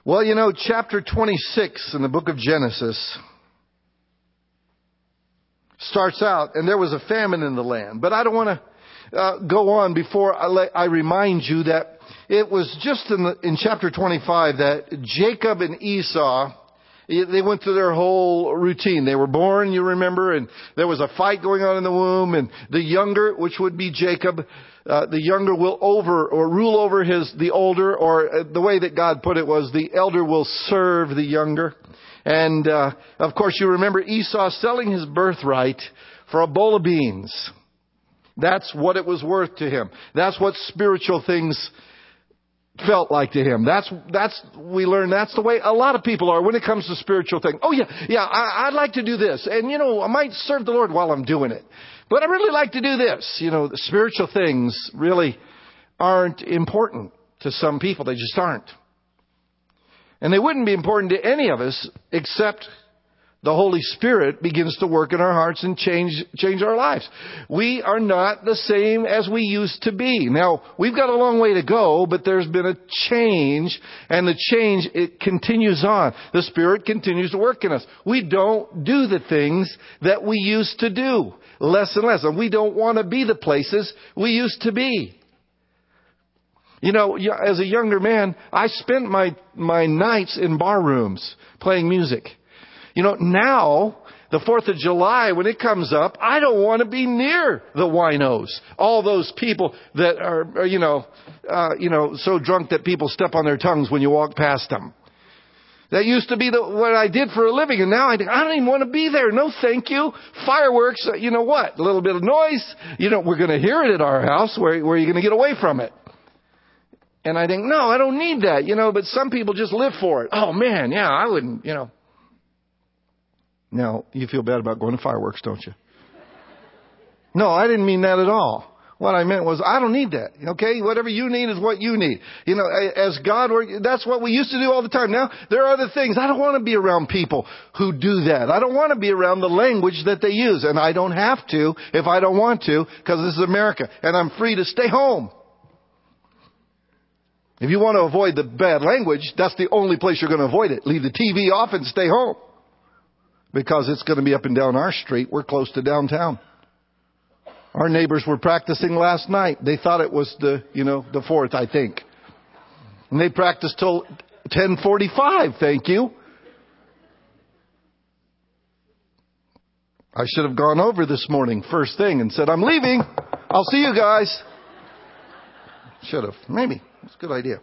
Well, you know, chapter 26 in the book of Genesis starts out, and there was a famine in the land. But I don't want to go on before I remind you that it was just in chapter 25 that Jacob and Esau, they went through their whole routine. They were born, you remember, and there was a fight going on in the womb, and the younger, which would be Jacob, the younger will rule over the older, or the way that God put it was the elder will serve the younger. And, of course, you remember Esau selling his birthright for a bowl of beans. That's what it was worth to him. That's what spiritual things felt like to him. We learned that's the way a lot of people are when it comes to spiritual things. Oh yeah, I'd like to do this. And I might serve the Lord while I'm doing it. But I really like to do this. The spiritual things really aren't important to some people. They just aren't. And they wouldn't be important to any of us except the Holy Spirit begins to work in our hearts and change our lives. We are not the same as we used to be. Now, we've got a long way to go, but there's been a change, and the change, it continues on. The Spirit continues to work in us. We don't do the things that we used to do, less and less. And we don't want to be the places we used to be. As a younger man, I spent my nights in bar rooms playing music. Now, the 4th of July, when it comes up, I don't want to be near the winos. All those people that are so drunk that people step on their tongues when you walk past them. That used to be what I did for a living, and now I think, I don't even want to be there. No, thank you. Fireworks, you know what? A little bit of noise. We're going to hear it at our house. Where are you going to get away from it? And I think, no, I don't need that, but some people just live for it. Oh, man, yeah, I wouldn't, Now, you feel bad about going to fireworks, don't you? No, I didn't mean that at all. What I meant was, I don't need that. Okay? Whatever you need is what you need. As God works, that's what we used to do all the time. Now, there are other things. I don't want to be around people who do that. I don't want to be around the language that they use. And I don't have to if I don't want to, because this is America. And I'm free to stay home. If you want to avoid the bad language, that's the only place you're going to avoid it. Leave the TV off and stay home. Because it's going to be up and down our street. We're close to downtown. Our neighbors were practicing last night. They thought it was the 4th, I think. And they practiced till 10:45, thank you. I should have gone over this morning, first thing, and said, I'm leaving. I'll see you guys. Should have. Maybe. It's a good idea.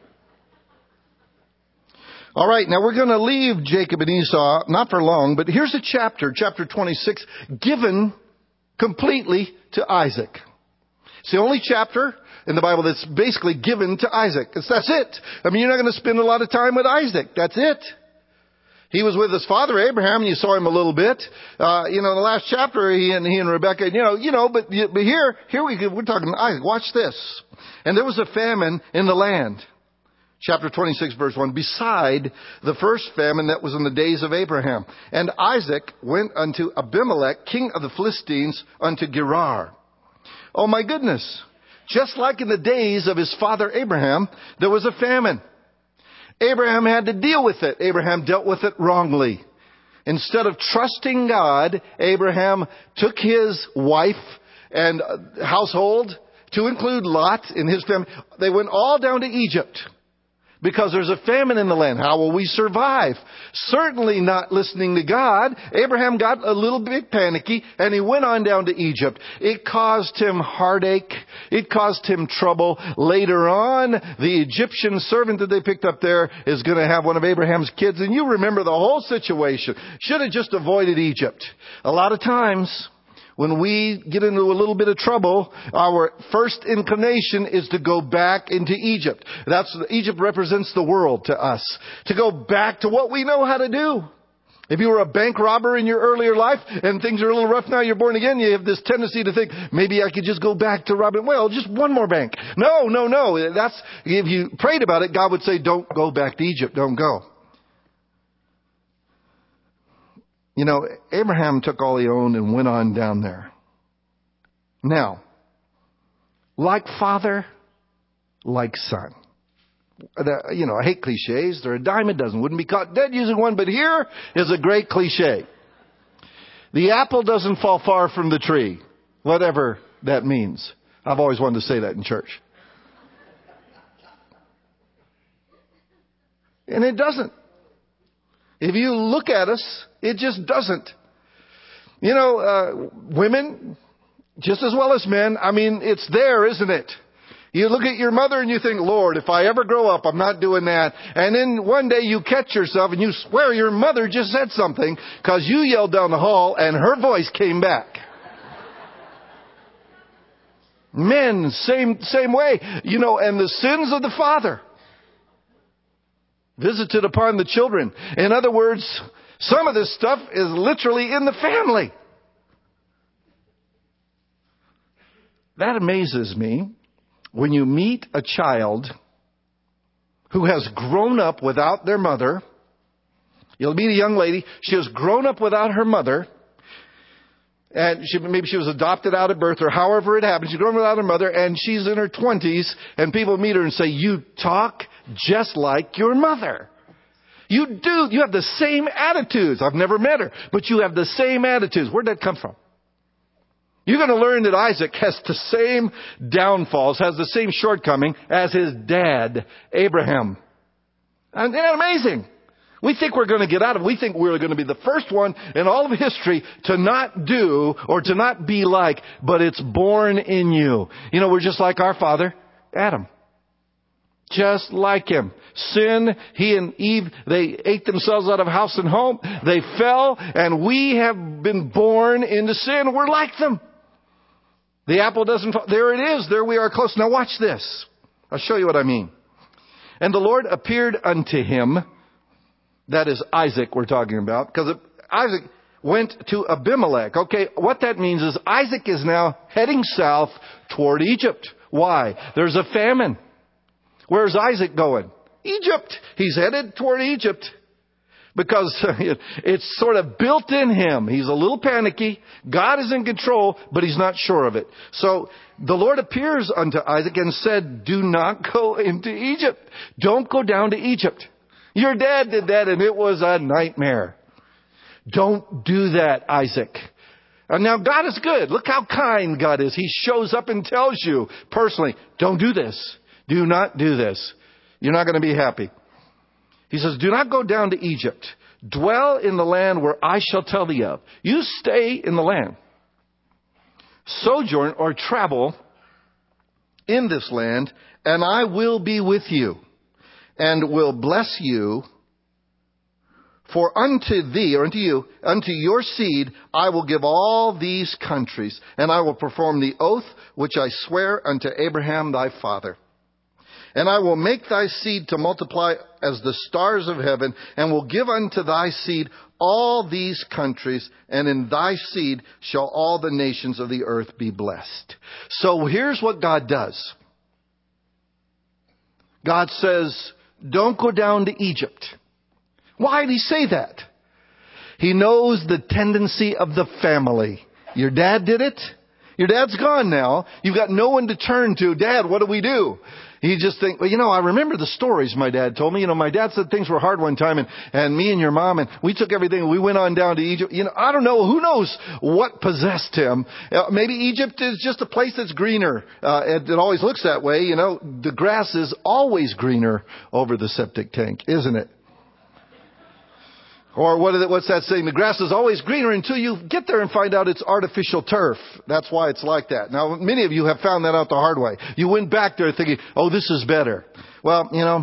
All right, now we're going to leave Jacob and Esau, not for long, but here's a chapter 26, given completely to Isaac. It's the only chapter in the Bible that's basically given to Isaac. That's it. I mean, you're not going to spend a lot of time with Isaac. That's it. He was with his father Abraham, and you saw him a little bit. In the last chapter, he and Rebekah, but here we're talking Isaac. Watch this. And there was a famine in the land. Chapter 26, verse 1, beside the first famine that was in the days of Abraham. And Isaac went unto Abimelech, king of the Philistines, unto Gerar. Oh my goodness. Just like in the days of his father Abraham, there was a famine. Abraham had to deal with it. Abraham dealt with it wrongly. Instead of trusting God, Abraham took his wife and household, to include Lot and his family. They went all down to Egypt. Because there's a famine in the land. How will we survive? Certainly not listening to God. Abraham got a little bit panicky and he went on down to Egypt. It caused him heartache. It caused him trouble. Later on, the Egyptian servant that they picked up there is going to have one of Abraham's kids. And you remember the whole situation. Should have just avoided Egypt. A lot of times, when we get into a little bit of trouble, our first inclination is to go back into Egypt. Egypt represents the world to us. To go back to what we know how to do. If you were a bank robber in your earlier life and things are a little rough now, you're born again, you have this tendency to think, maybe I could just go back to robbing. Well, just one more bank. No. If you prayed about it, God would say, don't go back to Egypt. Don't go. Abraham took all he owned and went on down there. Now, like father, like son. I hate cliches. They're a dime a dozen. Wouldn't be caught dead using one, but here is a great cliche. The apple doesn't fall far from the tree, whatever that means. I've always wanted to say that in church. And it doesn't. If you look at us, it just doesn't. Women, just as well as men, it's there, isn't it? You look at your mother and you think, Lord, if I ever grow up, I'm not doing that. And then one day you catch yourself and you swear your mother just said something because you yelled down the hall and her voice came back. Men, same way. And the sins of the father visited upon the children. In other words, some of this stuff is literally in the family. That amazes me. When you meet a child who has grown up without their mother, you'll meet a young lady, she has grown up without her mother, and maybe she was adopted out of birth or however it happened. She's grown up without her mother, and she's in her 20s, and people meet her and say, you talk just like your mother. You do. You have the same attitudes. I've never met her, but you have the same attitudes. Where'd that come from? You're going to learn that Isaac has the same downfalls, has the same shortcoming as his dad, Abraham. And isn't that amazing? We think we're going to get out of it. We think we're going to be the first one in all of history to not do or to not be like, but it's born in you. We're just like our father, Adam. Just like him. Sin, he and Eve, they ate themselves out of house and home. They fell, and we have been born into sin. We're like them. The apple doesn't fall. There it is. There we are close. Now watch this. I'll show you what I mean. And the Lord appeared unto him. That is Isaac we're talking about. Because Isaac went to Abimelech. Okay, what that means is Isaac is now heading south toward Egypt. Why? There's a famine. Where's Isaac going? Egypt. He's headed toward Egypt. Because it's sort of built in him. He's a little panicky. God is in control, but he's not sure of it. So the Lord appears unto Isaac and said, do not go into Egypt. Don't go down to Egypt. Your dad did that and it was a nightmare. Don't do that, Isaac. And now God is good. Look how kind God is. He shows up and tells you personally, don't do this. Do not do this. You're not going to be happy. He says, do not go down to Egypt. Dwell in the land where I shall tell thee of. You stay in the land. Sojourn or travel in this land, and I will be with you, and will bless you. For unto thee, or unto you, unto your seed, I will give all these countries, and I will perform the oath which I swear unto Abraham thy father. And I will make thy seed to multiply as the stars of heaven, and will give unto thy seed all these countries, and in thy seed shall all the nations of the earth be blessed. So here's what God does. God says, don't go down to Egypt. Why did he say that? He knows the tendency of the family. Your dad did it. Your dad's gone now. You've got no one to turn to. Dad, what do we do? You just think, well, I remember the stories my dad told me. My dad said things were hard one time, and me and your mom, and we took everything and we went on down to Egypt. I don't know. Who knows what possessed him? Maybe Egypt is just a place that's greener. It always looks that way. The grass is always greener over the septic tank, isn't it? Or what's that saying? The grass is always greener until you get there and find out it's artificial turf. That's why it's like that. Now, many of you have found that out the hard way. You went back there thinking, oh, this is better. Well,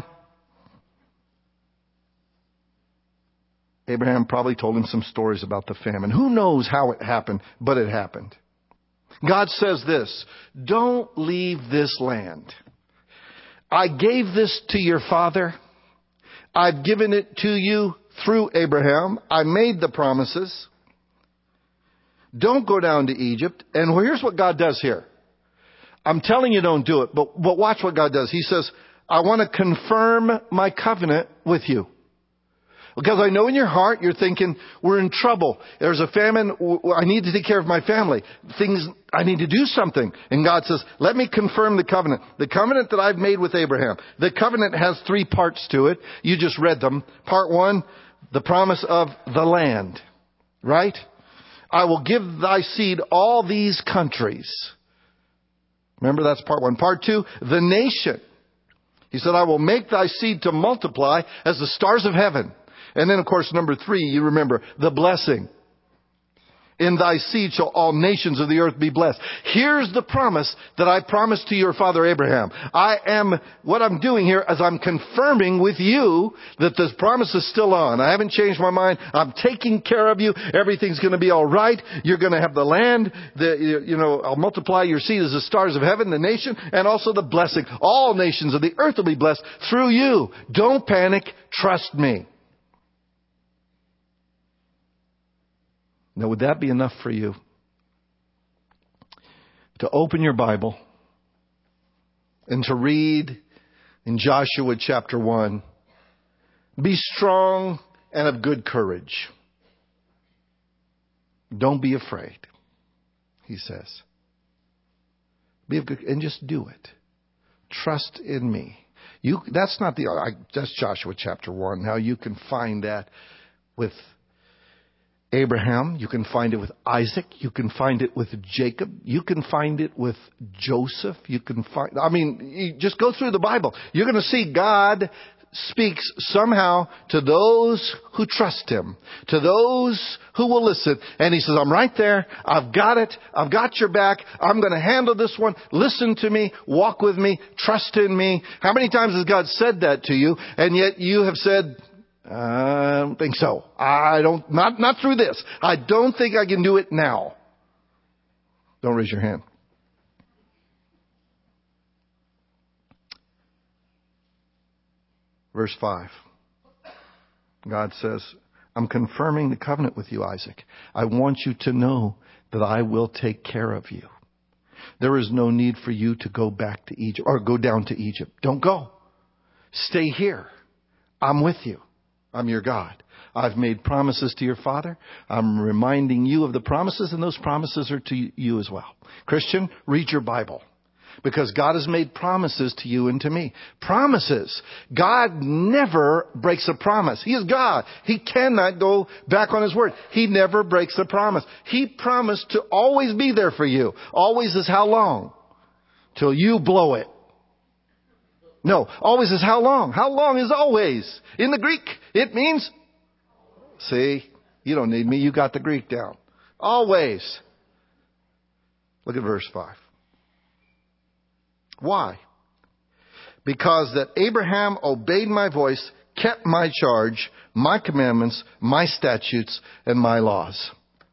Abraham probably told him some stories about the famine. Who knows how it happened, but it happened. God says this, don't leave this land. I gave this to your father. I've given it to you through Abraham. I made the promises. Don't go down to Egypt. And here's what God does here. I'm telling you don't do it, but watch what God does. He says, I want to confirm my covenant with you. Because I know in your heart you're thinking, we're in trouble. There's a famine. I need to take care of my family. I need to do something. And God says, let me confirm the covenant. The covenant that I've made with Abraham. The covenant has 3 parts to it. You just read them. Part 1, the promise of the land. Right? I will give thy seed all these countries. Remember, that's part 1. Part 2, the nation. He said, I will make thy seed to multiply as the stars of heaven. And then, of course, number 3, you remember, the blessing. In thy seed shall all nations of the earth be blessed. Here's the promise that I promised to your father Abraham. What I'm doing here is I'm confirming with you that this promise is still on. I haven't changed my mind. I'm taking care of you. Everything's going to be all right. You're going to have the land. I'll multiply your seed as the stars of heaven, the nation, and also the blessing. All nations of the earth will be blessed through you. Don't panic. Trust me. Now, would that be enough for you to open your Bible and to read in Joshua chapter 1, be strong and of good courage. Don't be afraid, he says. Be of good, and just do it. Trust in me. That's Joshua chapter 1. Now you can find that with Abraham, you can find it with Isaac, you can find it with Jacob, you can find it with Joseph, you just go through the Bible. You're going to see God speaks somehow to those who trust Him, to those who will listen. And He says, I'm right there, I've got it, I've got your back, I'm going to handle this one, listen to me, walk with me, trust in me. How many times has God said that to you, and yet you have said, I don't think so. Not through this. I don't think I can do it now. Don't raise your hand. Verse 5. God says, I'm confirming the covenant with you, Isaac. I want you to know that I will take care of you. There is no need for you to go back to Egypt or go down to Egypt. Don't go. Stay here. I'm with you. I'm your God. I've made promises to your father. I'm reminding you of the promises, and those promises are to you as well. Christian, read your Bible. Because God has made promises to you and to me. Promises. God never breaks a promise. He is God. He cannot go back on His word. He never breaks a promise. He promised to always be there for you. Always is how long? Till you blow it. No, always is how long? How long is always? In the Greek, it means, see, you don't need me, you got the Greek down. Always. Look at verse 5. Why? Because that Abraham obeyed my voice, kept my charge, my commandments, my statutes, and my laws.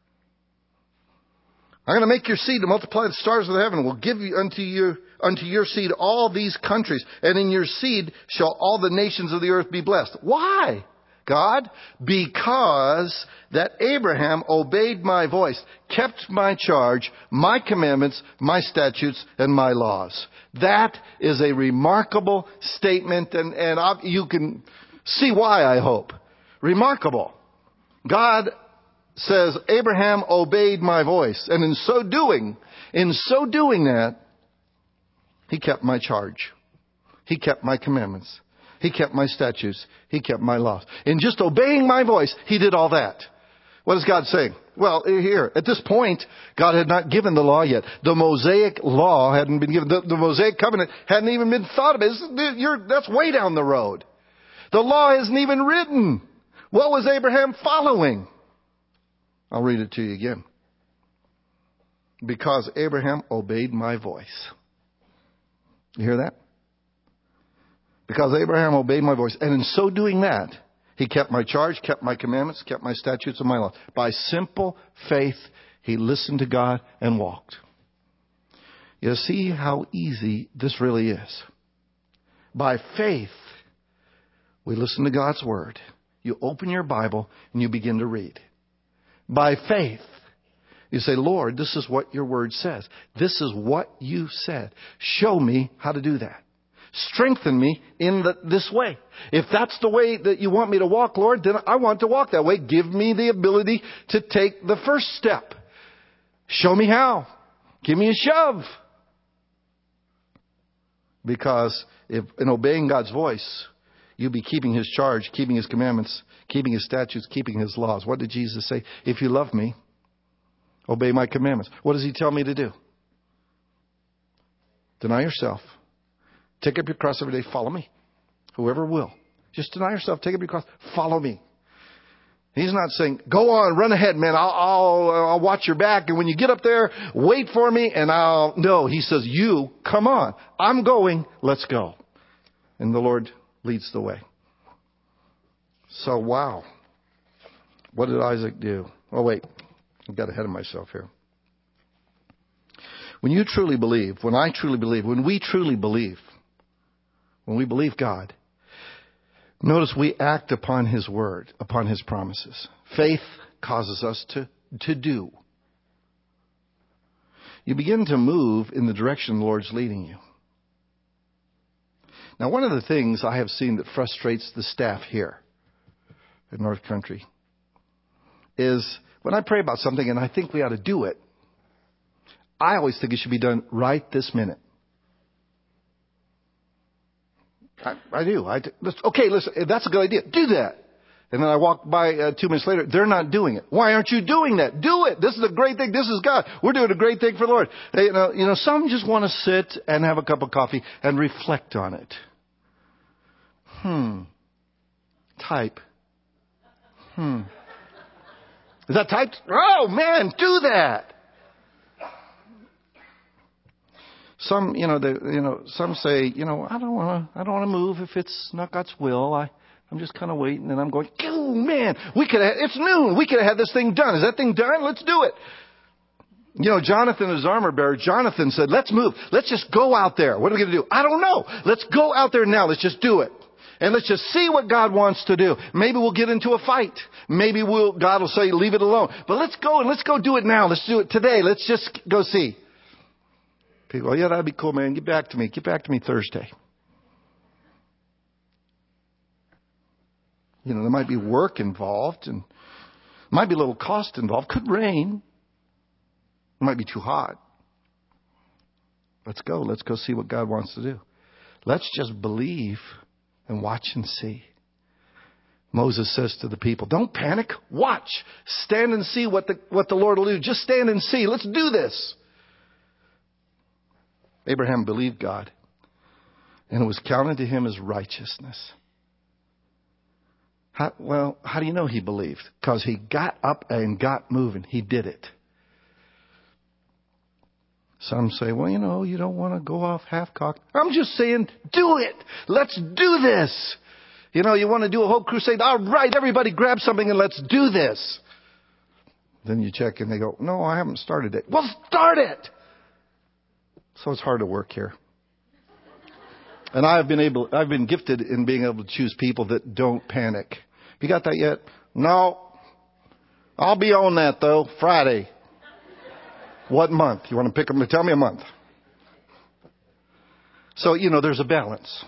I'm going to make your seed to multiply the stars of the heaven. Will give you unto your seed all these countries, and in your seed shall all the nations of the earth be blessed. Why, God? Because that Abraham obeyed my voice, kept my charge, my commandments, my statutes, and my laws. That is a remarkable statement, and you can see why, I hope. Remarkable. God says, Abraham obeyed my voice. And in so doing that, he kept my charge. He kept my commandments. He kept my statutes. He kept my laws. In just obeying my voice, he did all that. What is God saying? Well, here, at this point, God had not given the law yet. The Mosaic law hadn't been given. The Mosaic covenant hadn't even been thought of. That's way down the road. The law isn't even written. What was Abraham following? I'll read it to you again. Because Abraham obeyed my voice. You hear that? Because Abraham obeyed my voice. And in so doing that, he kept my charge, kept my commandments, kept my statutes and my law. By simple faith, he listened to God and walked. You see how easy this really is. By faith, we listen to God's word. You open your Bible and you begin to read. By faith, you say, Lord, this is what your word says. This is what you said. Show me how to do that. Strengthen me in this way. If that's the way that you want me to walk, Lord, then I want to walk that way. Give me the ability to take the first step. Show me how. Give me a shove. Because if in obeying God's voice, you'll be keeping His charge, keeping His commandments, keeping His statutes, keeping His laws. What did Jesus say? If you love me, obey my commandments. What does He tell me to do? Deny yourself. Take up your cross every day. Follow me. Whoever will. Just deny yourself. Take up your cross. Follow me. He's not saying, go on, run ahead, man. I'll watch your back. And when you get up there, wait for me and no, He says, you come on. I'm going. Let's go. And the Lord leads the way. So, wow. What did Isaac do? Oh, wait. I got ahead of myself here. When you truly believe, when I truly believe, when we truly believe, when we believe God, notice we act upon His word, upon His promises. Faith causes us to do. You begin to move in the direction the Lord's leading you. Now, one of the things I have seen that frustrates the staff here at North Country is when I pray about something and I think we ought to do it, I always think it should be done right this minute. I do. Okay, listen, if that's a good idea, do that. And then I walk by 2 minutes later, they're not doing it. Why aren't you doing that? Do it. This is a great thing. This is God. We're doing a great thing for the Lord. You know, some just want to sit and have a cup of coffee and reflect on it. Type. Is that typed? Oh man, do that. Some, some say, I don't want to move if it's not God's will. I'm just kind of waiting, and I'm going, oh man, it's noon. We could have had this thing done. Is that thing done? Let's do it. Jonathan, his armor bearer, Jonathan said, let's move. Let's just go out there. What are we going to do? I don't know. Let's go out there now. Let's just do it. And let's just see what God wants to do. Maybe we'll get into a fight. Maybe God will say, leave it alone. But let's go do it now. Let's do it today. Let's just go see. People, oh, yeah, that'd be cool, man. Get back to me. Get back to me Thursday. There might be work involved and might be a little cost involved. Could rain. It might be too hot. Let's go. Let's go see what God wants to do. Let's just believe and watch and see. Moses says to the people, don't panic. Watch. Stand and see what the Lord will do. Just stand and see. Let's do this. Abraham believed God, and it was counted to him as righteousness. How do you know he believed? Because he got up and got moving. He did it. Some say, well, you don't want to go off half-cocked. I'm just saying, do it. Let's do this. You want to do a whole crusade. All right, everybody grab something and let's do this. Then you check and they go, no, I haven't started it. Well, start it. So it's hard to work here. And I've been gifted in being able to choose people that don't panic. You got that yet? No. I'll be on that though, Friday. What month? You want to pick them? Tell me a month. So, there's a balance.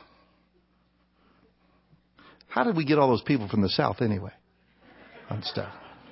How did we get all those people from the South anyway? On staff.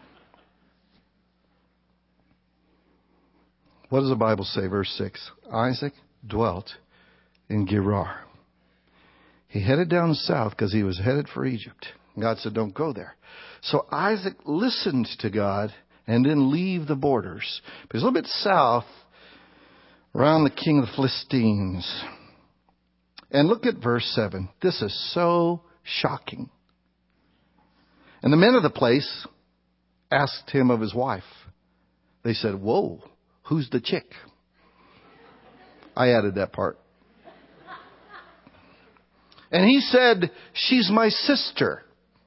What does the Bible say? Verse 6. Isaac dwelt in Gerar. He headed down south because he was headed for Egypt. God said, don't go there. So Isaac listened to God and didn't leave the borders. But he's a little bit south around the king of the Philistines. And look at verse 7. This is so shocking. And the men of the place asked him of his wife. They said, whoa, who's the chick? I added that part. And he said, she's my sister.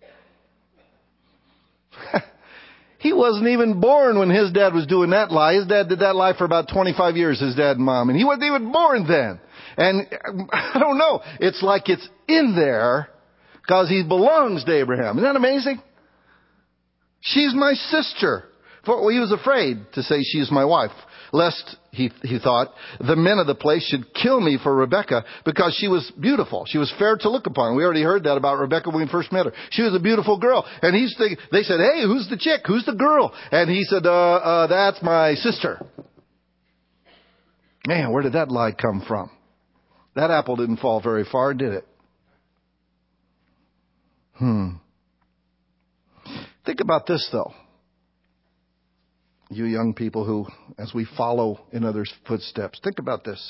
He wasn't even born when his dad was doing that lie. His dad did that lie for about 25 years, his dad and mom. And he wasn't even born then. And I don't know. It's like it's in there because he belongs to Abraham. Isn't that amazing? She's my sister. He was afraid to say she's my wife. lest, he thought, the men of the place should kill me for Rebekah because she was beautiful. She was fair to look upon. We already heard that about Rebekah when we first met her. She was a beautiful girl. And they said, hey, who's the chick? Who's the girl? And he said, that's my sister. Man, where did that lie come from? That apple didn't fall very far, did it? Think about this, though. You young people who, as we follow in others' footsteps, think about this.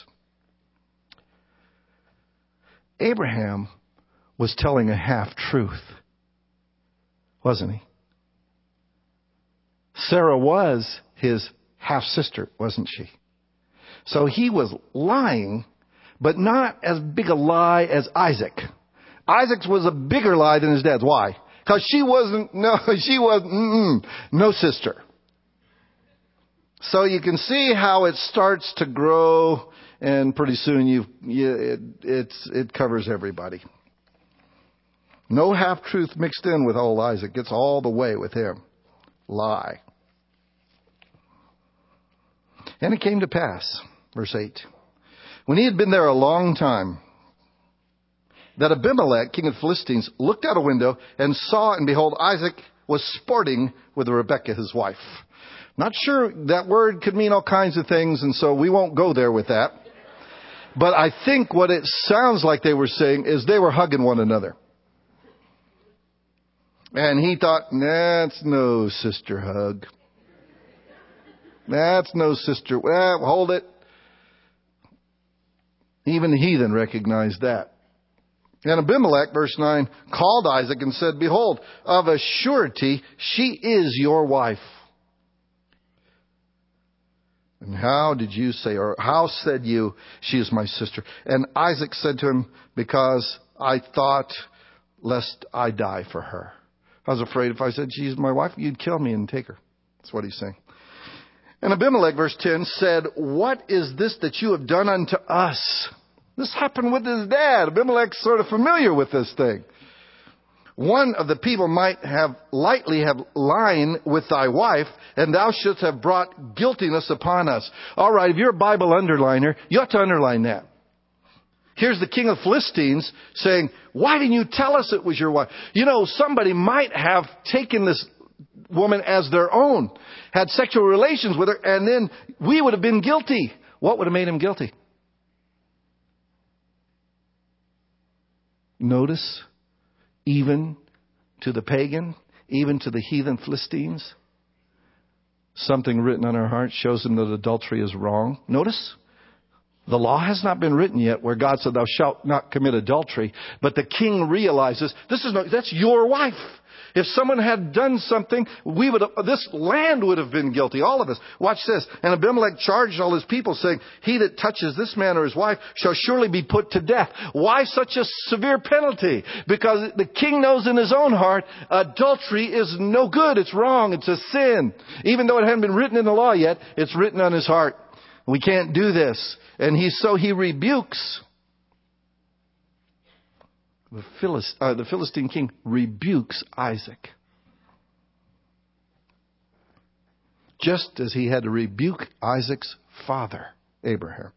Abraham was telling a half-truth, wasn't he? Sarah was his half-sister, wasn't she? So he was lying, but not as big a lie as Isaac. Isaac's was a bigger lie than his dad's. Why? Because she wasn't no sister. So you can see how it starts to grow, and pretty soon it covers everybody. No half-truth mixed in with old Isaac. Gets all the way with him. Lie. And it came to pass, verse 8, when he had been there a long time, that Abimelech, king of the Philistines, looked out a window and saw, and behold, Isaac was sporting with Rebekah, his wife. Not sure, that word could mean all kinds of things, and so we won't go there with that. But I think what it sounds like they were saying is they were hugging one another. And he thought, that's no sister hug. That's no sister. Well, hold it. Even the heathen recognized that. And Abimelech, verse 9, called Isaac and said, behold, of a surety she is your wife. And how did you say, or how said you, she is my sister? And Isaac said to him, because I thought lest I die for her. I was afraid if I said she's my wife, you'd kill me and take her. That's what he's saying. And Abimelech, verse 10, said, what is this that you have done unto us? This happened with his dad. Abimelech's sort of familiar with this thing. One of the people might have lightly have lying with thy wife, and thou shouldst have brought guiltiness upon us. All right, if you're a Bible underliner, you ought to underline that. Here's the king of Philistines saying, why didn't you tell us it was your wife? You know, somebody might have taken this woman as their own, had sexual relations with her, and then we would have been guilty. What would have made him guilty? Notice, even to the pagan, even to the heathen Philistines, something written on our heart shows them that adultery is wrong. Notice, the law has not been written yet where God said, thou shalt not commit adultery. But the king realizes, that's your wife. If someone had done something, this land would have been guilty, all of us. Watch this. And Abimelech charged all his people, saying, he that touches this man or his wife shall surely be put to death. Why such a severe penalty? Because the king knows in his own heart, adultery is no good. It's wrong. It's a sin. Even though it hadn't been written in the law yet, it's written on his heart. We can't do this. And he rebukes. The Philistine king rebukes Isaac. Just as he had to rebuke Isaac's father, Abraham.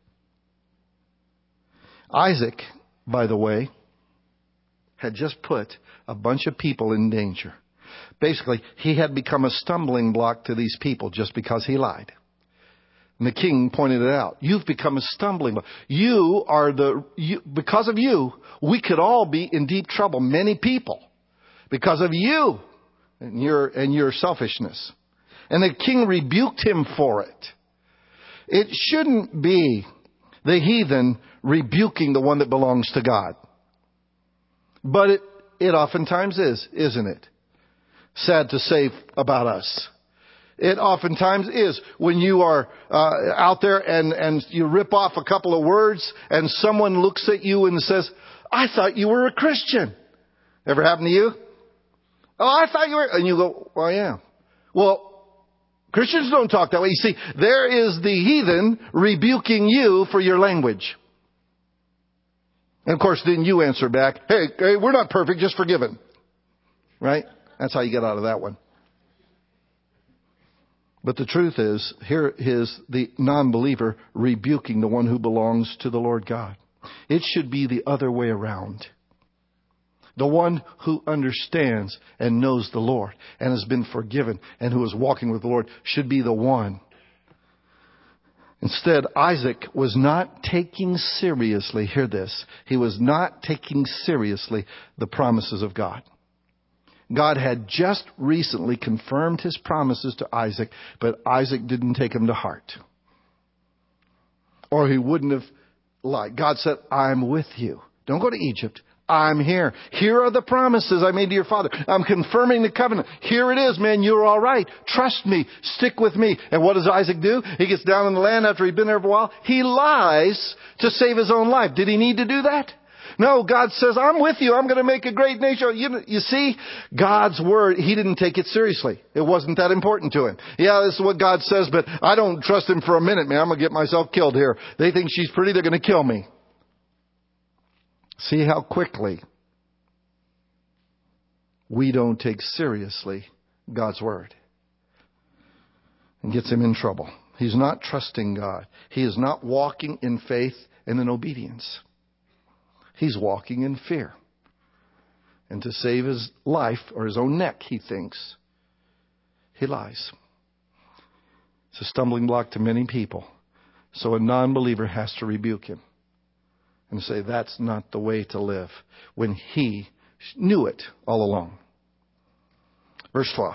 Isaac, by the way, had just put a bunch of people in danger. Basically, he had become a stumbling block to these people just because he lied. And the king pointed it out. You've become a stumbling block. Because of you, we could all be in deep trouble. Many people. Because of you and your selfishness. And the king rebuked him for it. It shouldn't be the heathen rebuking the one that belongs to God. But it oftentimes is, isn't it? Sad to say about us. It oftentimes is when you are out there and you rip off a couple of words and someone looks at you and says, I thought you were a Christian. Ever happened to you? Oh, I thought you were. And you go, well, yeah. Well, Christians don't talk that way. You see, there is the heathen rebuking you for your language. And of course, then you answer back, hey, we're not perfect, just forgiven. Right? That's how you get out of that one. But the truth is, here is the non-believer rebuking the one who belongs to the Lord God. It should be the other way around. The one who understands and knows the Lord and has been forgiven and who is walking with the Lord should be the one. Instead, Isaac was not taking seriously, hear this, he was not taking seriously the promises of God. God had just recently confirmed his promises to Isaac, but Isaac didn't take them to heart. Or he wouldn't have lied. God said, I'm with you. Don't go to Egypt. I'm here. Here are the promises I made to your father. I'm confirming the covenant. Here it is, man. You're all right. Trust me. Stick with me. And what does Isaac do? He gets down in the land after he'd been there for a while. He lies to save his own life. Did he need to do that? No, God says, I'm with you. I'm going to make a great nation. You see, God's word, he didn't take it seriously. It wasn't that important to him. Yeah, this is what God says, but I don't trust him for a minute, man. I'm going to get myself killed here. They think she's pretty. They're going to kill me. See how quickly we don't take seriously God's word. And gets him in trouble. He's not trusting God. He is not walking in faith and in obedience. He's walking in fear. And to save his life or his own neck, he thinks, he lies. It's a stumbling block to many people. So a non-believer has to rebuke him and say, that's not the way to live, when he knew it all along. Verse 12.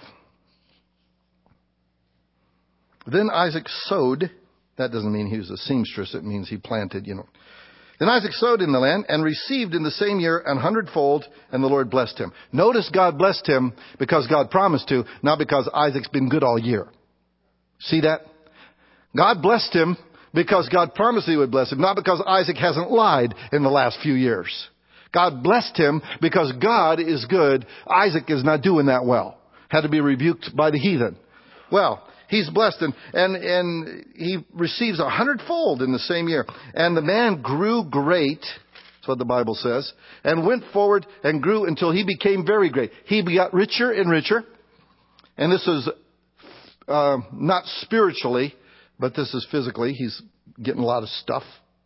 Then Isaac sowed. That doesn't mean he was a seamstress. It means he planted, Then Isaac sowed in the land and received in the same year 100-fold, and the Lord blessed him. Notice God blessed him because God promised to, not because Isaac's been good all year. See that? God blessed him because God promised he would bless him, not because Isaac hasn't lied in the last few years. God blessed him because God is good. Isaac is not doing that well. Had to be rebuked by the heathen. Well, he's blessed and he receives 100-fold in the same year. And the man grew great, that's what the Bible says, and went forward and grew until he became very great. He got richer and richer. And this is not spiritually, but this is physically. He's getting a lot of stuff.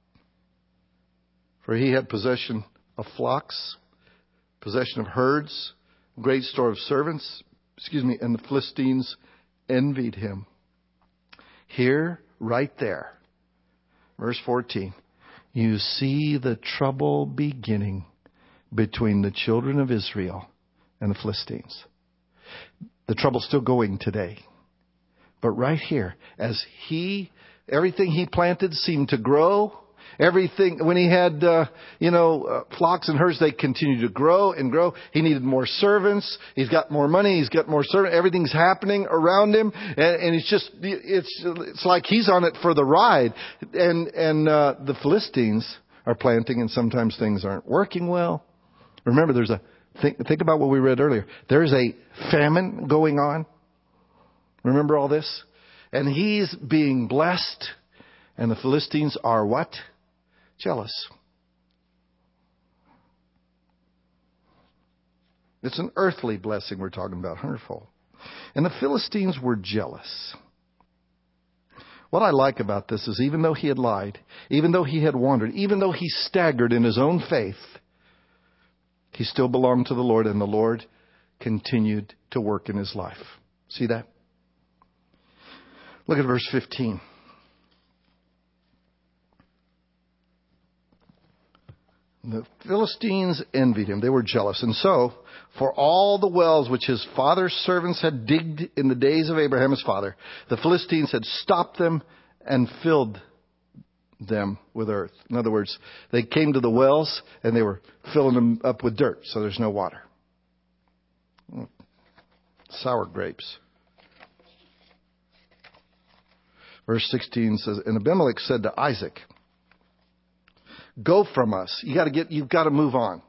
For he had possession of flocks, possession of herds, great store of servants, and the Philistines envied him. Here, right there, verse 14, you see the trouble beginning between the children of Israel and the Philistines. The trouble's still going today. But right here, as everything he planted seemed to grow. Everything, when he had, flocks and herds, they continued to grow and grow. He needed more servants. He's got more money. He's got more servants. Everything's happening around him. And it's like he's on it for the ride. And the Philistines are planting, and sometimes things aren't working well. Remember, think about what we read earlier. There's a famine going on. Remember all this? And he's being blessed. And the Philistines are what? Jealous. It's an earthly blessing we're talking about, 100-fold. And the Philistines were jealous. What I like about this is even though he had lied, even though he had wandered, even though he staggered in his own faith, he still belonged to the Lord, and the Lord continued to work in his life. See that? Look at verse 15. The Philistines envied him. They were jealous. And so, for all the wells which his father's servants had digged in the days of Abraham his father, the Philistines had stopped them and filled them with earth. In other words, they came to the wells and they were filling them up with dirt, so there's no water. Sour grapes. Verse 16 says, and Abimelech said to Isaac, go from us. You've got to move on.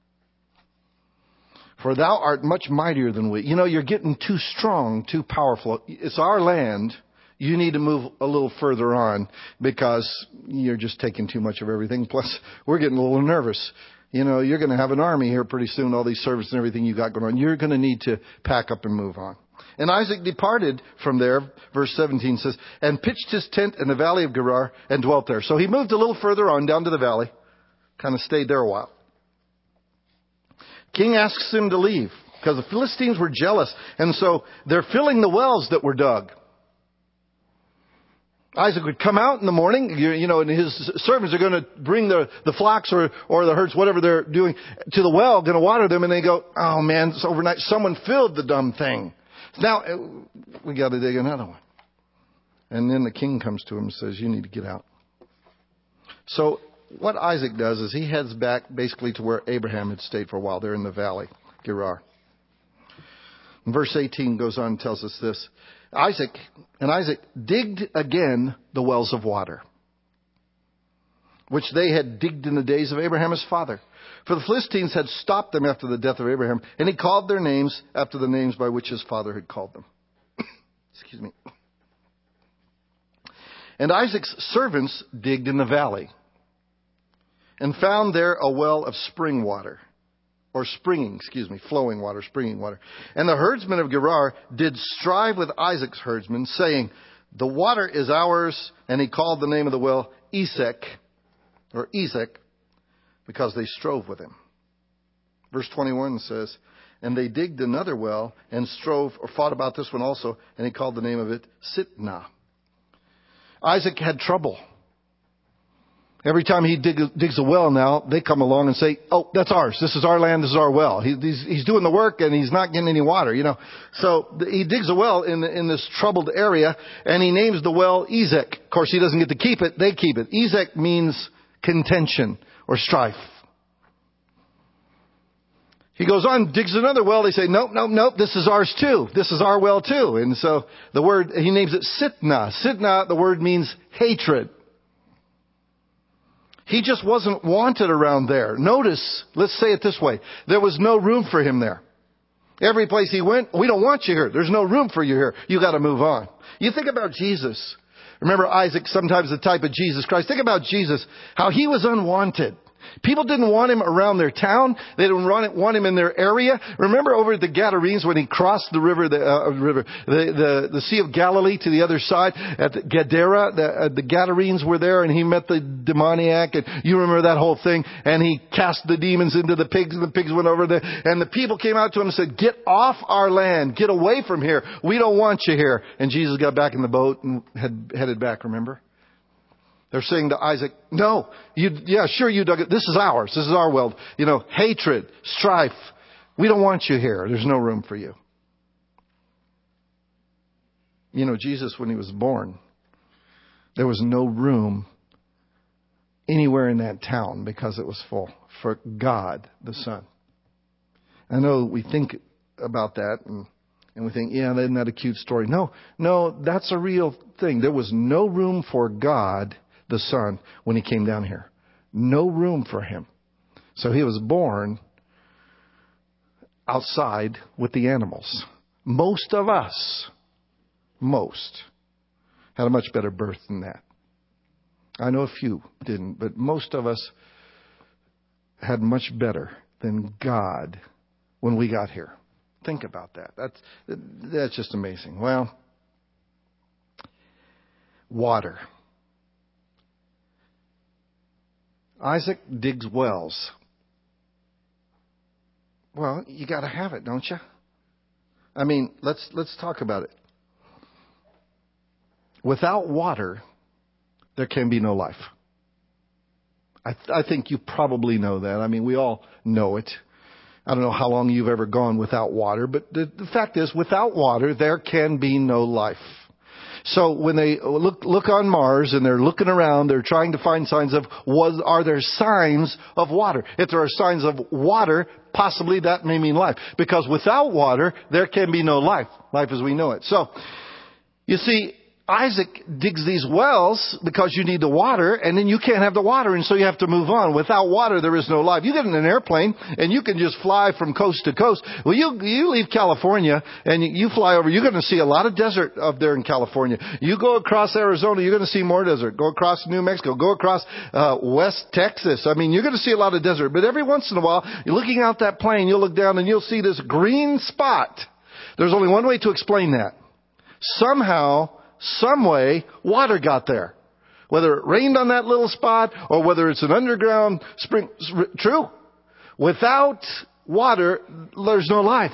For thou art much mightier than we. You're getting too strong, too powerful. It's our land. You need to move a little further on because you're just taking too much of everything. Plus, we're getting a little nervous. You're going to have an army here pretty soon, all these servants and everything you got going on. You're going to need to pack up and move on. And Isaac departed from there, verse 17 says, and pitched his tent in the valley of Gerar and dwelt there. So he moved a little further on down to the valley, kind of stayed there a while. King asks him to leave because the Philistines were jealous. And so they're filling the wells that were dug. Isaac would come out in the morning, and his servants are going to bring the flocks or the herds, whatever they're doing, to the well, going to water them. And they go, oh man, it's overnight. Someone filled the dumb thing. Now we got to dig another one. And then the king comes to him and says, you need to get out. So what Isaac does is he heads back basically to where Abraham had stayed for a while. They're in the valley, Gerar. And verse 18 goes on and tells us this. Isaac digged again the wells of water, which they had digged in the days of Abraham his father. For the Philistines had stopped them after the death of Abraham, and he called their names after the names by which his father had called them. Excuse me. And Isaac's servants digged in the valley and found there a well of flowing water. And the herdsmen of Gerar did strive with Isaac's herdsmen, saying, the water is ours. And he called the name of the well Esek, because they strove with him. Verse 21 says, and they digged another well and strove or fought about this one also. And he called the name of it Sitnah. Isaac had trouble. Every time he digs a well now, they come along and say, oh, that's ours. This is our land. This is our well. He's doing the work and he's not getting any water, So he digs a well in this troubled area and he names the well Ezek. Of course, he doesn't get to keep it. They keep it. Ezek means contention or strife. He goes on, digs another well. They say, nope. This is ours too. This is our well too. And so he names it Sitnah. Sitnah, the word means hatred. He just wasn't wanted around there. Notice, let's say it this way. There was no room for him there. Every place he went, we don't want you here. There's no room for you here. You got to move on. You think about Jesus. Remember Isaac, sometimes the type of Jesus Christ. Think about Jesus, how he was unwanted. People didn't want him around their town. They didn't want him in their area. Remember over at the Gadarenes when he crossed the river, the Sea of Galilee to the other side at the Gadara. The Gadarenes were there, and he met the demoniac, and you remember that whole thing. And he cast the demons into the pigs, and the pigs went over there. And the people came out to him and said, "Get off our land, get away from here. We don't want you here." And Jesus got back in the boat and headed back. Remember? They're saying to Isaac, no, you dug it. This is ours. This is our well. Hatred, strife. We don't want you here. There's no room for you. Jesus, when he was born, there was no room anywhere in that town because it was full for God, the Son. I know we think about that and we think, yeah, isn't that a cute story? No, that's a real thing. There was no room for God, the Son, when he came down here. No room for him. So he was born outside with the animals. Most of us, had a much better birth than that. I know a few didn't, but most of us had much better than God when we got here. Think about that. That's just amazing. Well, water. Isaac digs wells. Well, you got to have it, don't you? I mean, let's talk about it. Without water, there can be no life. I think you probably know that. I mean, we all know it. I don't know how long you've ever gone without water, but the fact is, without water, there can be no life. So when they look on Mars and they're looking around, they're trying to find signs of, are there signs of water? If there are signs of water, possibly that may mean life. Because without water, there can be no life. Life as we know it. So, you see, Isaac digs these wells because you need the water, and then you can't have the water, and so you have to move on. Without water, there is no life. You get in an airplane, and you can just fly from coast to coast. Well, you leave California, and you fly over, you're going to see a lot of desert up there in California. You go across Arizona, you're going to see more desert. Go across New Mexico. Go across West Texas. I mean, you're going to see a lot of desert. But every once in a while, you're looking out that plane, you'll look down, and you'll see this green spot. There's only one way to explain that. Somehow, some way, water got there. Whether it rained on that little spot or whether it's an underground spring. True. Without water, there's no life.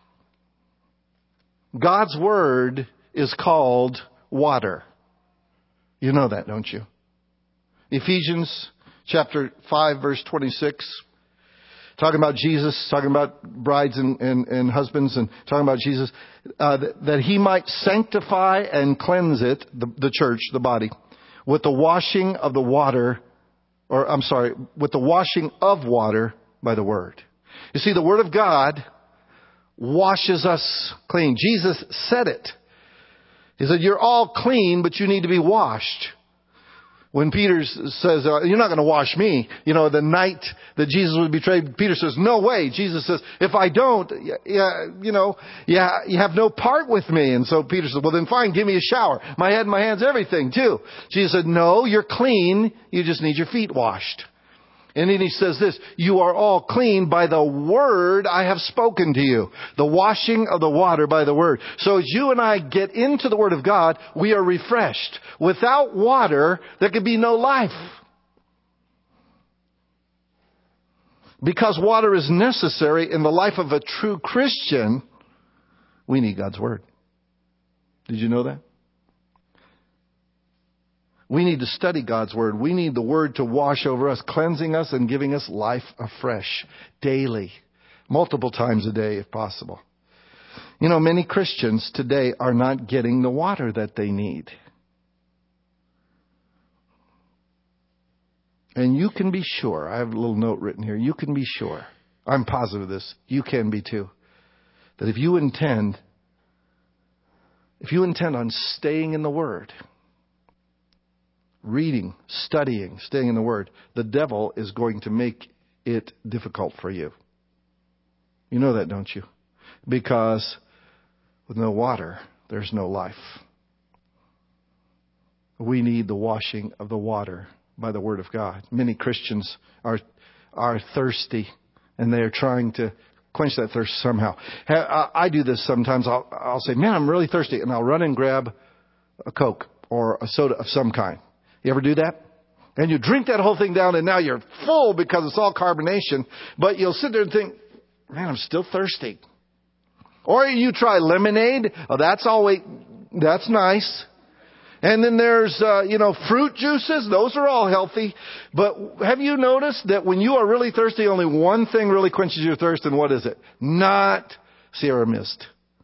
God's Word is called water. You know that, don't you? Ephesians chapter 5, verse 26. Talking about Jesus, talking about brides and husbands, and talking about Jesus. That He might sanctify and cleanse it, the church, the body, with the washing of the water, with the washing of water by the Word. You see, the Word of God washes us clean. Jesus said it. He said, you're all clean, but you need to be washed. When Peter says, you're not going to wash me, the night that Jesus was betrayed, Peter says, no way. Jesus says, if I don't, you have no part with me. And so Peter says, well then fine, give me a shower. My head, my hands, everything too. Jesus said, no, you're clean. You just need your feet washed. And then he says this, you are all clean by the word I have spoken to you. The washing of the water by the word. So as you and I get into the Word of God, we are refreshed. Without water, there could be no life. Because water is necessary in the life of a true Christian, we need God's Word. Did you know that? We need to study God's Word. We need the Word to wash over us, cleansing us and giving us life afresh, daily, multiple times a day if possible. Many Christians today are not getting the water that they need. And you can be sure, I have a little note written here, you can be sure, I'm positive of this, you can be too, that if you intend on staying in the Word, reading, studying, staying in the Word, the devil is going to make it difficult for you. You know that, don't you? Because with no water, there's no life. We need the washing of the water by the Word of God. Many Christians are thirsty, and they are trying to quench that thirst somehow. I do this sometimes. I'll say, man, I'm really thirsty, and I'll run and grab a Coke or a soda of some kind. You ever do that? And you drink that whole thing down and now you're full because it's all carbonation. But you'll sit there and think, man, I'm still thirsty. Or you try lemonade. Oh, that's nice. And then there's, fruit juices. Those are all healthy. But have you noticed that when you are really thirsty, only one thing really quenches your thirst? And what is it? Not Sierra Mist.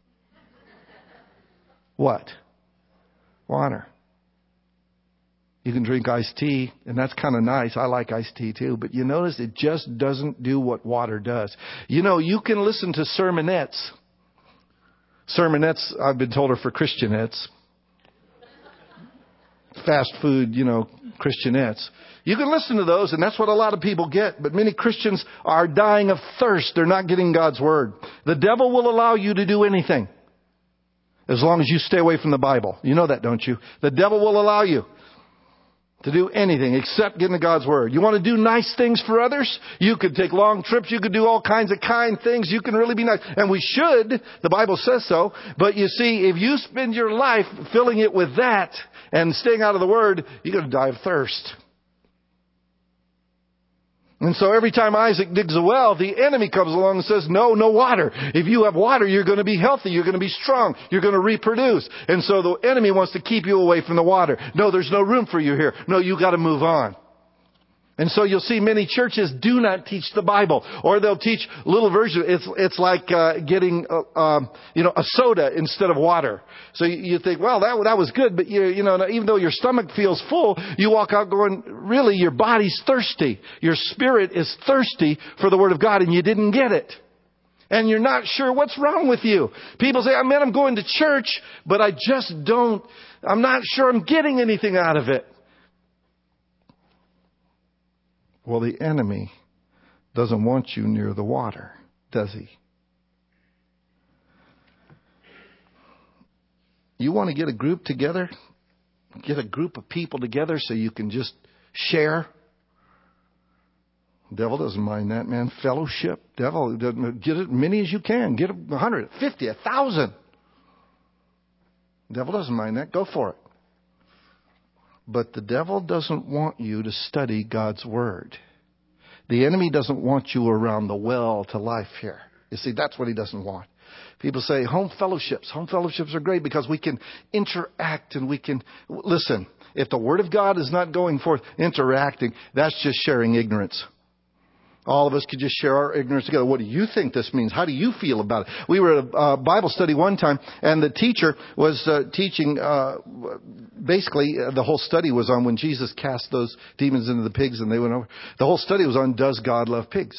What? Water. You can drink iced tea, and that's kind of nice. I like iced tea too. But you notice it just doesn't do what water does. You can listen to sermonettes. Sermonettes, I've been told, are for Christianettes. Fast food, Christianettes. You can listen to those, and that's what a lot of people get. But many Christians are dying of thirst. They're not getting God's Word. The devil will allow you to do anything as long as you stay away from the Bible. You know that, don't you? The devil will allow you to do anything except get into God's Word. You want to do nice things for others? You could take long trips. You could do all kinds of kind things. You can really be nice. And we should. The Bible says so. But you see, if you spend your life filling it with that and staying out of the Word, you're going to die of thirst. And so every time Isaac digs a well, the enemy comes along and says, no water. If you have water, you're going to be healthy. You're going to be strong. You're going to reproduce. And so the enemy wants to keep you away from the water. No, there's no room for you here. No, you got to move on. And so you'll see many churches do not teach the Bible, or they'll teach little versions. It's like getting a soda instead of water. So you think, well, that was good, but even though your stomach feels full, you walk out going, really, your body's thirsty. Your spirit is thirsty for the Word of God, and you didn't get it. And you're not sure what's wrong with you. People say, man, I'm going to church, but I'm not sure I'm getting anything out of it. Well, the enemy doesn't want you near the water, does he? You want to get a group together? Get a group of people together so you can just share? Devil doesn't mind that, man. Fellowship. Devil, get as many as you can. Get 100, 50, 1,000. Devil doesn't mind that. Go for it. But the devil doesn't want you to study God's Word. The enemy doesn't want you around the well to life here. You see, that's what he doesn't want. People say home fellowships. Home fellowships are great because we can interact and we can... Listen, if the Word of God is not going forth, interacting, that's just sharing ignorance. All of us could just share our ignorance together. What do you think this means? How do you feel about it? We were at a Bible study one time, and the teacher was teaching, basically, the whole study was on when Jesus cast those demons into the pigs and they went over. The whole study was on, does God love pigs?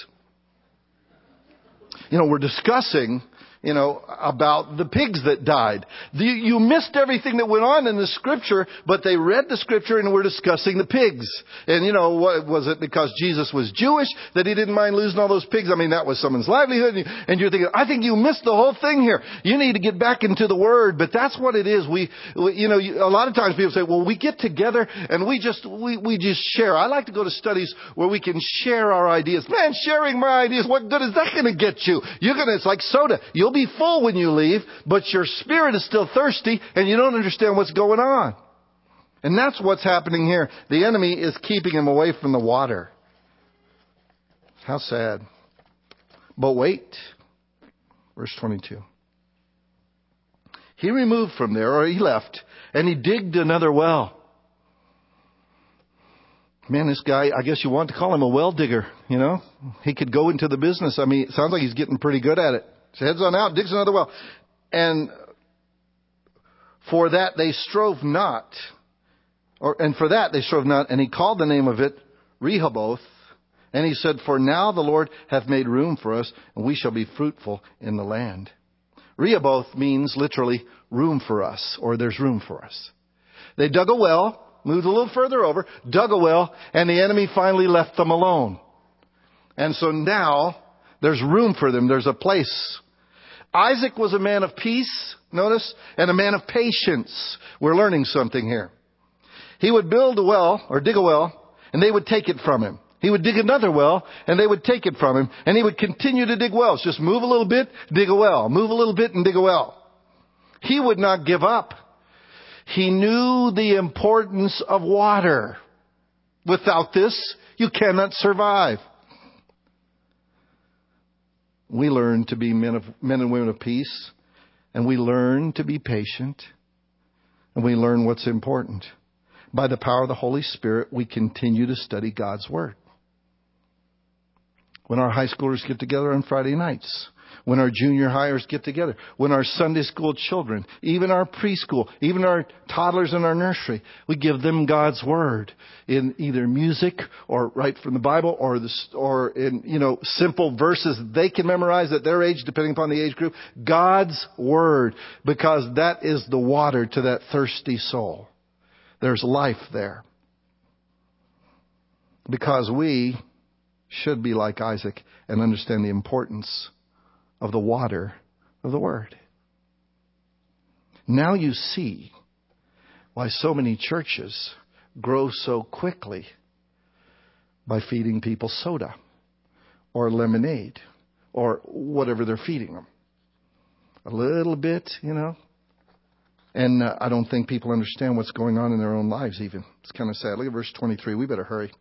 We're discussing, about the pigs that died. You missed everything that went on in the Scripture, but they read the Scripture and we're discussing the pigs. And what was it because Jesus was Jewish that he didn't mind losing all those pigs? I mean, that was someone's livelihood. And you're thinking, I think you missed the whole thing here. You need to get back into the Word. But that's what it is. A lot of times people say, well, we get together and we just share. I like to go to studies where we can share our ideas. Man, sharing my ideas, what good is that going to get you? It's like soda. You'll be full when you leave, but your spirit is still thirsty and you don't understand what's going on. And that's what's happening here. The enemy is keeping him away from the water. How sad. But wait. Verse 22. He removed from there, or he left, and he digged another well. Man, this guy, I guess you want to call him a well digger, He could go into the business. I mean, it sounds like he's getting pretty good at it. So heads on out, digs another well. And for that they strove not. And he called the name of it Rehoboth. And he said, for now the Lord hath made room for us, and we shall be fruitful in the land. Rehoboth means literally room for us, or there's room for us. They dug a well, moved a little further over, dug a well, and the enemy finally left them alone. And so now there's room for them. There's a place. Isaac was a man of peace, notice, and a man of patience. We're learning something here. He would build a well, or dig a well, and they would take it from him. He would dig another well, and they would take it from him. And he would continue to dig wells. Just move a little bit, dig a well. Move a little bit and dig a well. He would not give up. He knew the importance of water. Without this, you cannot survive. We learn to be men and women of peace, and we learn to be patient, and we learn what's important. By the power of the Holy Spirit, we continue to study God's Word. When our high schoolers get together on Friday nights, when our junior hires get together, when our Sunday school children, even our preschool, even our toddlers in our nursery, we give them God's Word in either music or right from the Bible or in, simple verses they can memorize at their age, depending upon the age group. God's Word, because that is the water to that thirsty soul. There's life there. Because we should be like Isaac and understand the importance of the water of the Word. Now you see why so many churches grow so quickly by feeding people soda or lemonade or whatever they're feeding them. A little bit, And I don't think people understand what's going on in their own lives even. It's kind of sad. Look at verse 23. We better hurry.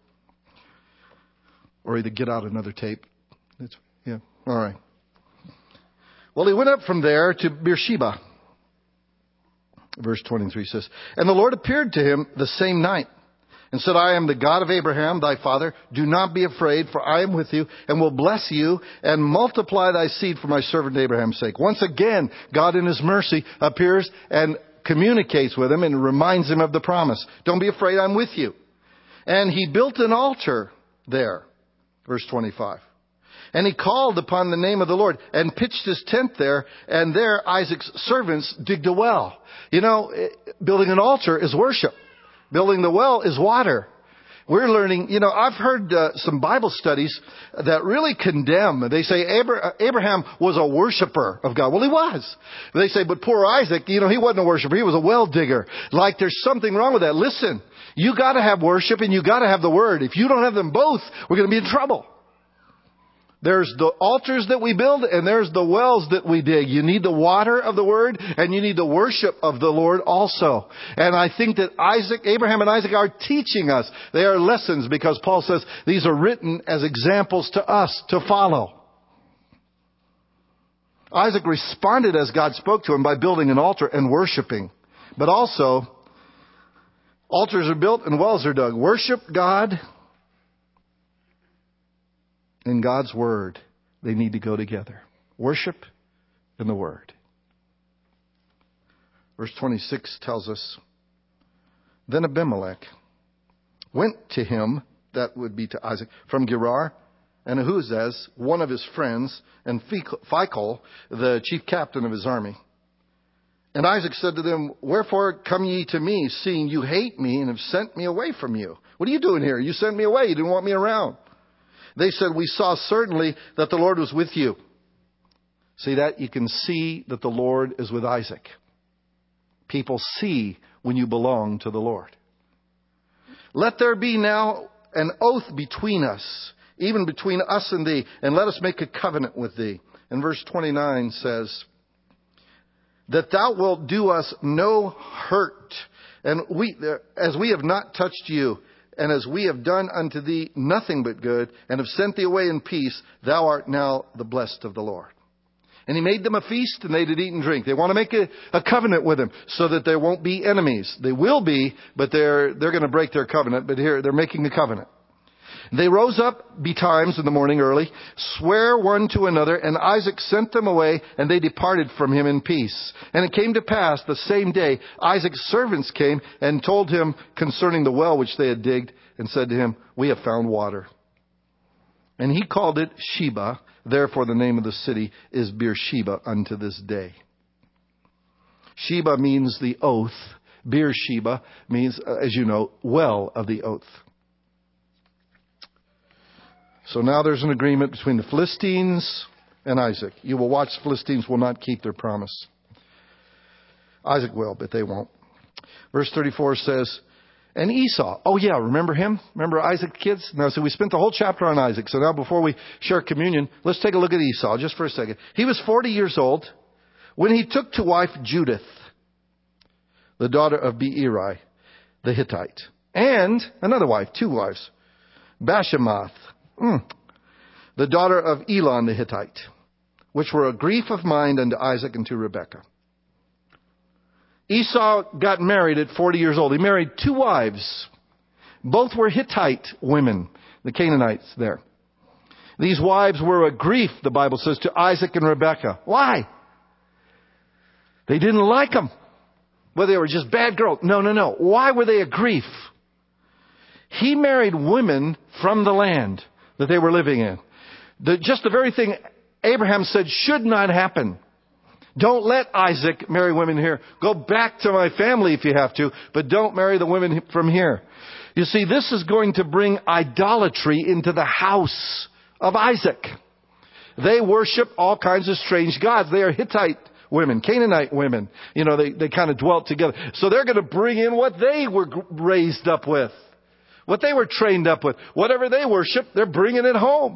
Or either get out another tape. All right. Well, he went up from there to Beersheba. Verse 23 says, and the Lord appeared to him the same night and said, I am the God of Abraham, thy father. Do not be afraid, for I am with you and will bless you and multiply thy seed for my servant Abraham's sake. Once again, God in his mercy appears and communicates with him and reminds him of the promise. Don't be afraid, I'm with you. And he built an altar there. Verse 25. And he called upon the name of the Lord and pitched his tent there. And there Isaac's servants digged a well. Building an altar is worship. Building the well is water. We're learning, I've heard some Bible studies that really condemn. They say Abraham was a worshiper of God. Well, he was. They say, but poor Isaac, he wasn't a worshiper. He was a well digger. Like there's something wrong with that. Listen, you got to have worship and you got to have the Word. If you don't have them both, we're going to be in trouble. There's the altars that we build, and there's the wells that we dig. You need the water of the Word, and you need the worship of the Lord also. And I think that Abraham and Isaac are teaching us. They are lessons, because Paul says these are written as examples to us to follow. Isaac responded as God spoke to him by building an altar and worshiping. But also, altars are built and wells are dug. Worship God and God's Word. They need to go together. Worship and the Word. Verse 26 tells us, then Abimelech went to him, that would be to Isaac, from Gerar, and Ahuzaz, one of his friends, and Phicol, the chief captain of his army. And Isaac said to them, wherefore come ye to me, seeing you hate me and have sent me away from you? What are you doing here? You sent me away. You didn't want me around. They said, we saw certainly that the Lord was with you. See that? You can see that the Lord is with Isaac. People see when you belong to the Lord. Let there be now an oath between us, even between us and thee, and let us make a covenant with thee. And verse 29 says, that thou wilt do us no hurt, and as we have not touched you, and as we have done unto thee nothing but good, and have sent thee away in peace, thou art now the blessed of the Lord. And he made them a feast, and they did eat and drink. They want to make a covenant with him so that there won't be enemies. They will be, but they're going to break their covenant. But here, they're making a covenant. They rose up betimes in the morning early, swear one to another, and Isaac sent them away, and they departed from him in peace. And it came to pass the same day, Isaac's servants came and told him concerning the well which they had digged, and said to him, we have found water. And he called it Sheba. Therefore the name of the city is Beersheba unto this day. Sheba means the oath. Beersheba means, as you know, well of the oath. So now there's an agreement between the Philistines and Isaac. You will watch, the Philistines will not keep their promise. Isaac will, but they won't. Verse 34 says, and Esau. Oh yeah, remember him? Remember Isaac, kids? Now, so we spent the whole chapter on Isaac. So now before we share communion, let's take a look at Esau just for a second. He was 40 years old when he took to wife Judith, the daughter of Beeri, the Hittite. And another wife, two wives, Bashemoth, the daughter of Elon the Hittite, which were a grief of mind unto Isaac and to Rebekah. Esau got married at 40 years old. He married two wives. Both were Hittite women, the Canaanites there. These wives were a grief, the Bible says, to Isaac and Rebekah. Why? They didn't like them. Well, they were just bad girls. No. Why were they a grief? He married women from the land that they were living in. Just the very thing Abraham said should not happen. Don't let Isaac marry women here. Go back to my family if you have to, but don't marry the women from here. You see, this is going to bring idolatry into the house of Isaac. They worship all kinds of strange gods. They are Hittite women, Canaanite women. You know, they kind of dwelt together. So they're going to bring in what they were raised up with, what they were trained up with. Whatever they worship, they're bringing it home.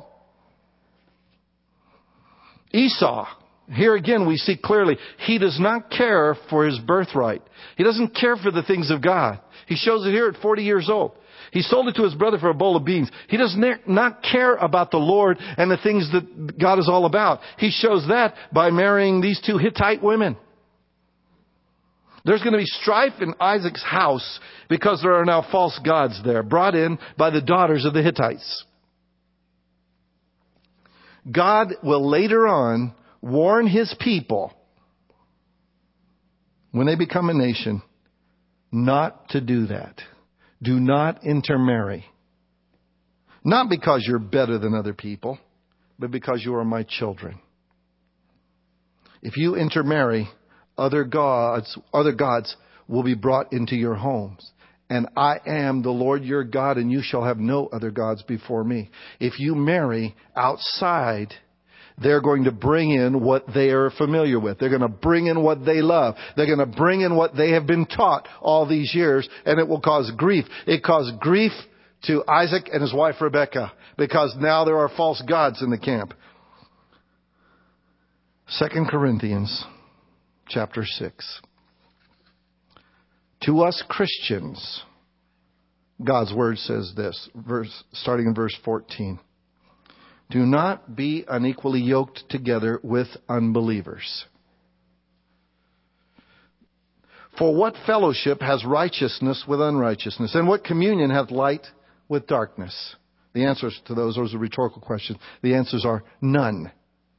Esau. Here again, we see clearly, he does not care for his birthright. He doesn't care for the things of God. He shows it here at 40 years old. He sold it to his brother for a bowl of beans. He does not care about the Lord and the things that God is all about. He shows that by marrying these two Hittite women. There's going to be strife in Isaac's house because there are now false gods there, brought in by the daughters of the Hittites. God will later on warn his people when they become a nation not to do that. Do not intermarry. Not because you're better than other people, but because you are my children. If you intermarry, other gods will be brought into your homes. And I am the Lord your God, and you shall have no other gods before me. If you marry outside, they're going to bring in what they are familiar with. They're going to bring in what they love. They're going to bring in what they have been taught all these years, and it will cause grief. It caused grief to Isaac and his wife Rebekah, because now there are false gods in the camp. 2 Corinthians chapter 6. To us Christians, God's word says this, starting in verse 14. Do not be unequally yoked together with unbelievers. For what fellowship has righteousness with unrighteousness? And what communion hath light with darkness? The answers to those are rhetorical questions. The answers are none.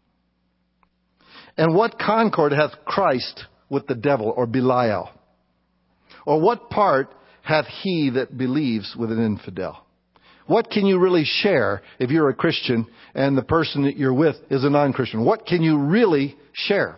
And what concord hath Christ with the devil, or Belial? Or what part hath he that believes with an infidel? What can you really share if you're a Christian and the person that you're with is a non-Christian? What can you really share?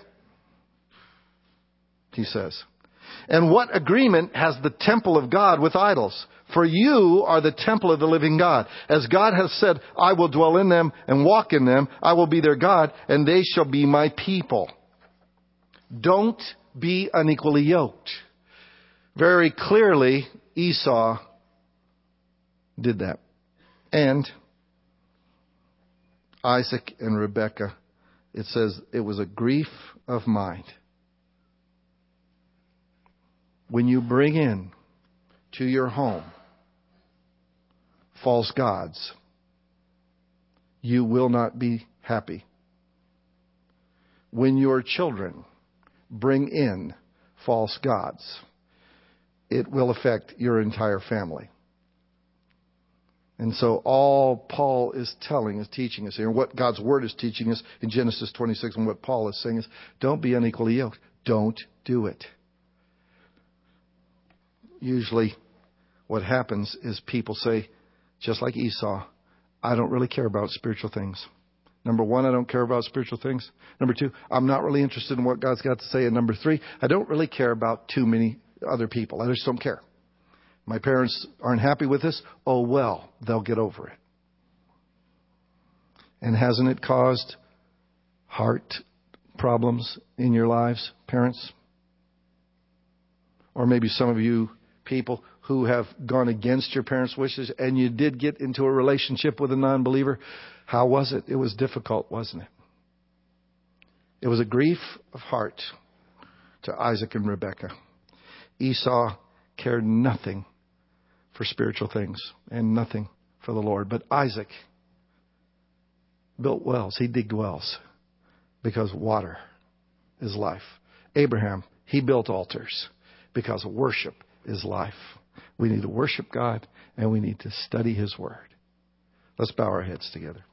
He says. And what agreement has the temple of God with idols? For you are the temple of the living God. As God has said, I will dwell in them and walk in them. I will be their God, and they shall be my people. Don't be unequally yoked. Very clearly, Esau did that. And Isaac and Rebekah, it says it was a grief of mind. When you bring in to your home false gods, you will not be happy. When your children bring in false gods, it will affect your entire family. And so all Paul is teaching us here, and what God's Word is teaching us in Genesis 26, and what Paul is saying is, don't be unequally yoked. Don't do it. Usually what happens is people say, just like Esau, I don't really care about spiritual things. Number one, I don't care about spiritual things. Number two, I'm not really interested in what God's got to say. And number three, I don't really care about too many other people. I just don't care. My parents aren't happy with this. Oh, well, they'll get over it. And hasn't it caused heart problems in your lives, parents? Or maybe some of you people who have gone against your parents' wishes and you did get into a relationship with a non-believer. How was it? It was difficult, wasn't it? It was a grief of heart to Isaac and Rebekah. Esau cared nothing for spiritual things and nothing for the Lord. But Isaac built wells. He digged wells because water is life. Abraham, he built altars because worship is life. We need to worship God and we need to study His Word. Let's bow our heads together.